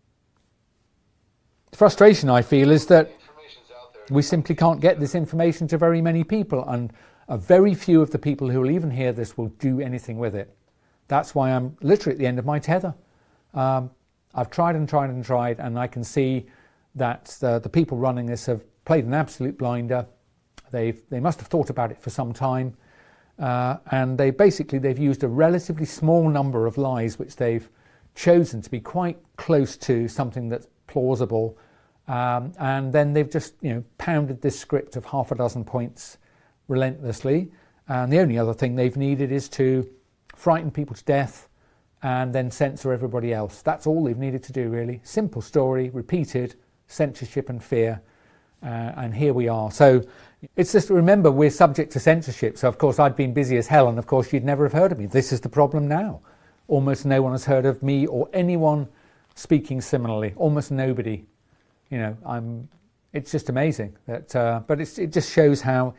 The frustration I feel is that we simply can't get this information to very many people, and a very few of the people who will even hear this will do anything with it. That's why I'm literally at the end of my tether. Um, I've tried and tried and tried, and I can see that the, the people running this have played an absolute blinder. They've, they must have thought about it for some time, uh, and they basically they've used a relatively small number of lies which they've chosen to be quite close to something that's plausible, um, and then they've just, you know, pounded this script of half a dozen points relentlessly, and the only other thing they've needed is to frighten people to death and then censor everybody else. That's all they've needed to do, really. Simple story, repeated, censorship and fear, uh, and here we are. So it's just, remember, we're subject to censorship, so of course I'd been busy as hell, and of course you'd never have heard of me. This is the problem now. Almost no one has heard of me or anyone speaking similarly. Almost nobody. You know, I'm. It's just amazing that. Uh, but it's, it just shows how.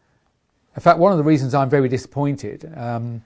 In fact, one of the reasons I'm very disappointed um,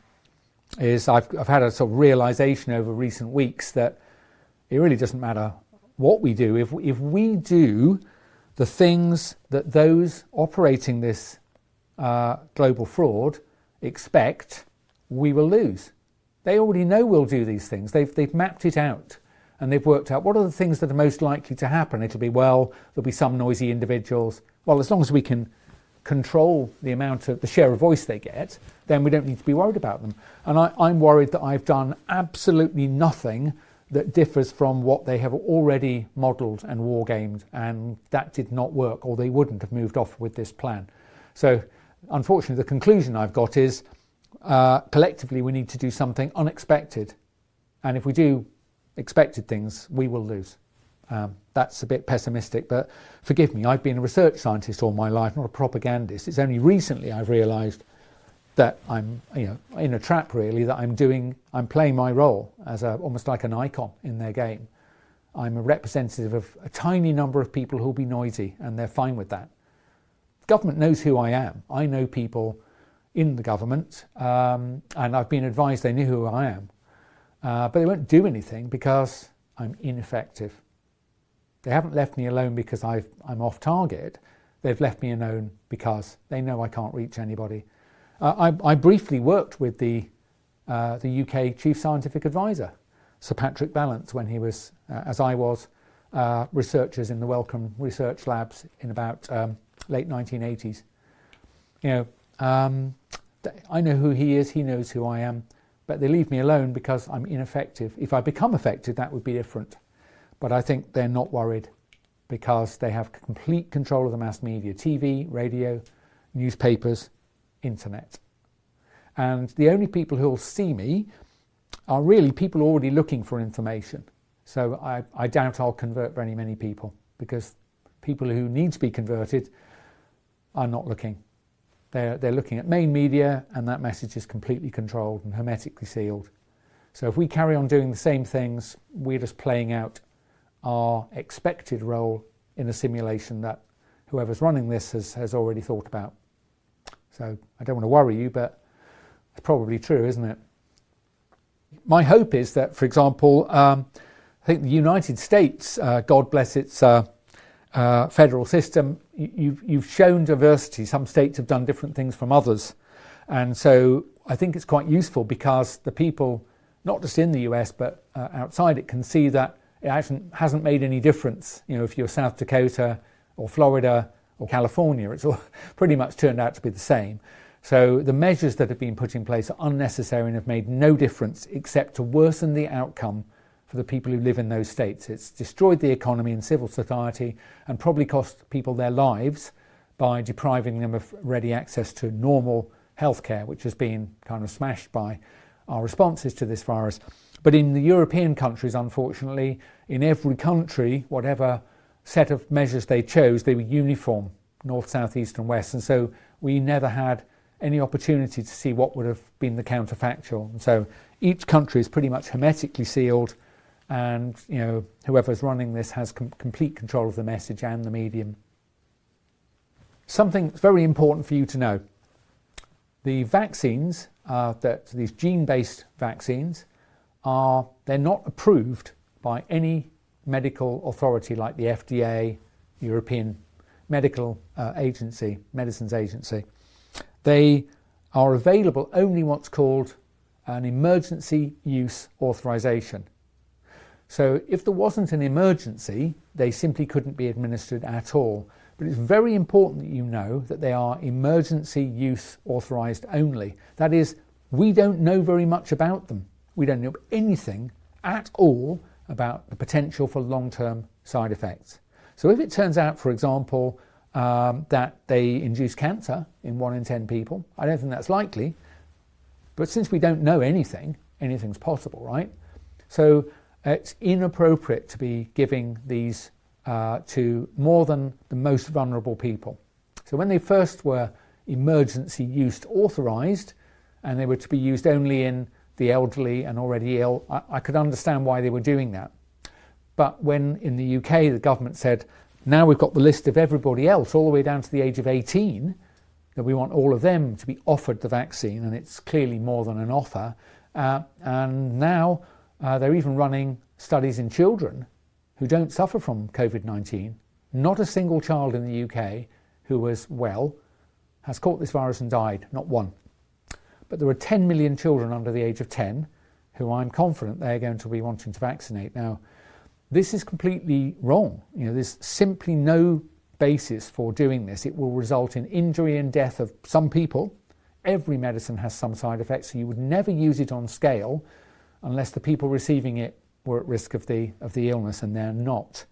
is I've I've had a sort of realization over recent weeks that it really doesn't matter what we do. If if we do the things that those operating this uh, global fraud expect, we will lose. They already know we'll do these things. They've they've mapped it out. And they've worked out what are the things that are most likely to happen. It'll be, well, there'll be some noisy individuals. Well, as long as we can control the amount of the share of voice they get, then we don't need to be worried about them. And I, I'm worried that I've done absolutely nothing that differs from what they have already modelled and wargamed, and that did not work, or they wouldn't have moved off with this plan. So, unfortunately, the conclusion I've got is uh, collectively we need to do something unexpected, and if we do expected things, we will lose. Um, that's a bit pessimistic, but forgive me, I've been a research scientist all my life, not a propagandist. It's only recently I've realised that I'm, you know, in a trap, really, that I'm doing, I'm playing my role as a, almost like an icon in their game. I'm a representative of a tiny number of people who'll be noisy, and they're fine with that. The government knows who I am. I know people in the government, um, and I've been advised they knew who I am. Uh, but they won't do anything because I'm ineffective. They haven't left me alone because I've, I'm off target. They've left me alone because they know I can't reach anybody. Uh, I, I briefly worked with the, uh, the U K Chief Scientific Advisor, Sir Patrick Vallance, when he was, uh, as I was, uh, researchers in the Wellcome Research Labs in about um, late nineteen eighties. You know, um, I know who he is, he knows who I am. But they leave me alone because I'm ineffective. If I become effective, that would be different. But I think they're not worried because they have complete control of the mass media, T V, radio, newspapers, internet. And the only people who will see me are really people already looking for information. So I, I doubt I'll convert very many people, because people who need to be converted are not looking. They're, they're looking at main media, and that message is completely controlled and hermetically sealed. So if we carry on doing the same things, we're just playing out our expected role in a simulation that whoever's running this has, has already thought about. So I don't want to worry you, but it's probably true, isn't it? My hope is that, for example, um, I think the United States, uh, God bless its uh, uh, federal system, you've, you've shown diversity. Some states have done different things from others. And so I think it's quite useful, because the people, not just in the U S, but uh, outside it, can see that it hasn't, hasn't made any difference. You know, if you're South Dakota or Florida or California, it's all pretty much turned out to be the same. So the measures that have been put in place are unnecessary and have made no difference except to worsen the outcome for the people who live in those states. It's destroyed the economy and civil society, and probably cost people their lives by depriving them of ready access to normal healthcare, which has been kind of smashed by our responses to this virus. But in the European countries, unfortunately, in every country, whatever set of measures they chose, they were uniform, north, south, east and west. And so we never had any opportunity to see what would have been the counterfactual. And so each country is pretty much hermetically sealed, and you know, whoever's running this has com- complete control of the message and the medium. Something that's very important for you to know. The vaccines, uh, that these gene-based vaccines, are they're not approved by any medical authority like the F D A, European Medical uh, Agency, Medicines Agency. They are available only what's called an emergency use authorization. So if there wasn't an emergency, they simply couldn't be administered at all. But it's very important that you know that they are emergency use authorized only. That is, we don't know very much about them. We don't know anything at all about the potential for long-term side effects. So if it turns out, for example, um, that they induce cancer in one in ten people, I don't think that's likely. But since we don't know anything, anything's possible, right? So it's inappropriate to be giving these uh, to more than the most vulnerable people. So when they first were emergency use authorized, and they were to be used only in the elderly and already ill, I, I could understand why they were doing that. But when in the U K the government said, now we've got the list of everybody else all the way down to the age of eighteen, that we want all of them to be offered the vaccine, and it's clearly more than an offer, uh, and now uh, they're even running studies in children who don't suffer from COVID nineteen. Not a single child in the U K who was well has caught this virus and died, not one. But there are ten million children under the age of ten who I'm confident they're going to be wanting to vaccinate. Now, this is completely wrong. You know, there's simply no basis for doing this. It will result in injury and death of some people. Every medicine has some side effects, so you would never use it on scale unless the people receiving it were at risk of the of the illness, and they're not.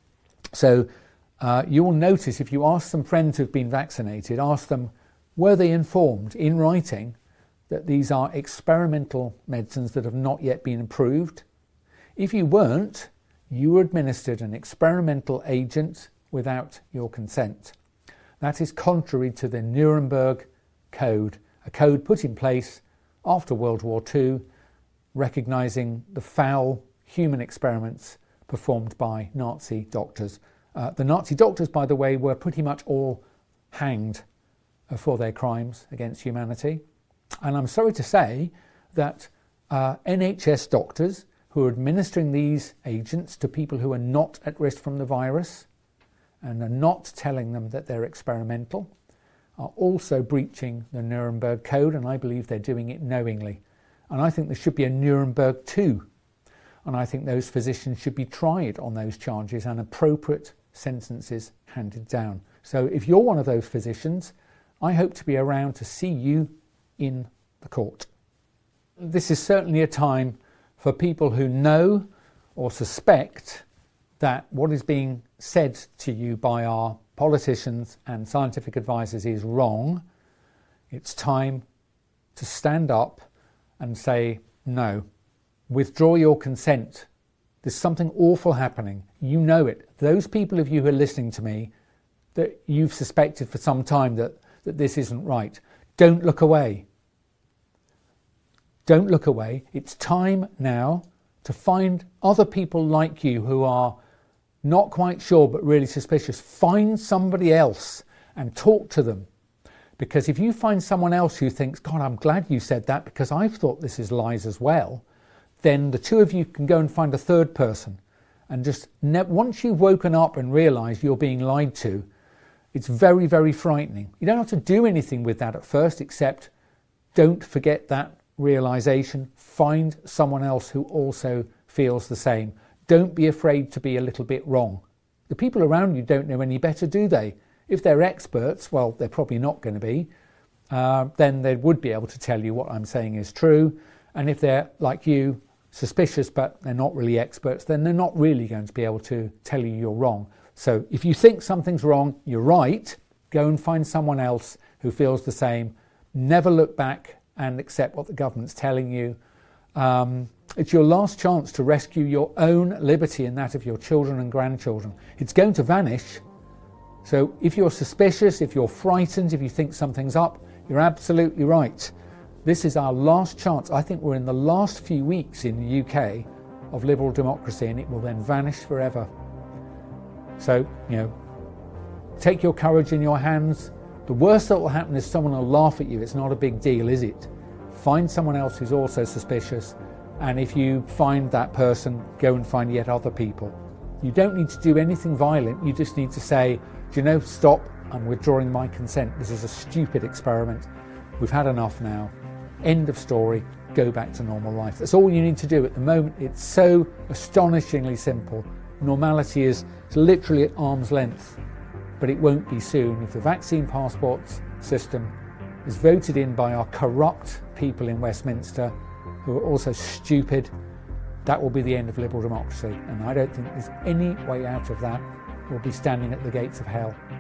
So uh, you will notice if you ask some friends who've been vaccinated, ask them, were they informed in writing that these are experimental medicines that have not yet been approved? If you weren't, you were administered an experimental agent without your consent. That is contrary to the Nuremberg Code, a code put in place after World War Two, recognising the foul human experiments performed by Nazi doctors. Uh, the Nazi doctors, by the way, were pretty much all hanged uh, for their crimes against humanity. And I'm sorry to say that uh, N H S doctors who are administering these agents to people who are not at risk from the virus and are not telling them that they're experimental are also breaching the Nuremberg Code, and I believe they're doing it knowingly. And I think there should be a Nuremberg two, and I think those physicians should be tried on those charges and appropriate sentences handed down. So if you're one of those physicians, I hope to be around to see you in the court. This is certainly a time for people who know or suspect that what is being said to you by our politicians and scientific advisors is wrong. It's time to stand up and say, no, withdraw your consent. There's something awful happening. You know it. Those people of you who are listening to me, that you've suspected for some time that, that this isn't right, don't look away. Don't look away. It's time now to find other people like you who are not quite sure but really suspicious. Find somebody else and talk to them. Because if you find someone else who thinks, God, I'm glad you said that because I've thought this is lies as well, then the two of you can go and find a third person. And just ne- once you've woken up and realised you're being lied to, it's very, very frightening. You don't have to do anything with that at first, except don't forget that realisation. Find someone else who also feels the same. Don't be afraid to be a little bit wrong. The people around you don't know any better, do they? If they're experts, well, they're probably not going to be, uh, then they would be able to tell you what I'm saying is true. And if they're, like you, suspicious but they're not really experts, then they're not really going to be able to tell you you're wrong. So if you think something's wrong, you're right. Go and find someone else who feels the same. Never look back and accept what the government's telling you. Um, it's your last chance to rescue your own liberty and that of your children and grandchildren. It's going to vanish. So if you're suspicious, if you're frightened, if you think something's up, you're absolutely right. This is our last chance. I think we're in the last few weeks in the U K of liberal democracy, and it will then vanish forever. So, you know, take your courage in your hands. The worst that will happen is someone will laugh at you. It's not a big deal, is it? Find someone else who's also suspicious, and if you find that person, go and find yet other people. You don't need to do anything violent. You just need to say, do you know, stop, I'm withdrawing my consent. This is a stupid experiment. We've had enough now. End of story. Go back to normal life. That's all you need to do at the moment. It's so astonishingly simple. Normality is literally at arm's length, but it won't be soon. If the vaccine passports system is voted in by our corrupt people in Westminster, who are also stupid, that will be the end of liberal democracy. And I don't think there's any way out of that. We'll be standing at the gates of hell.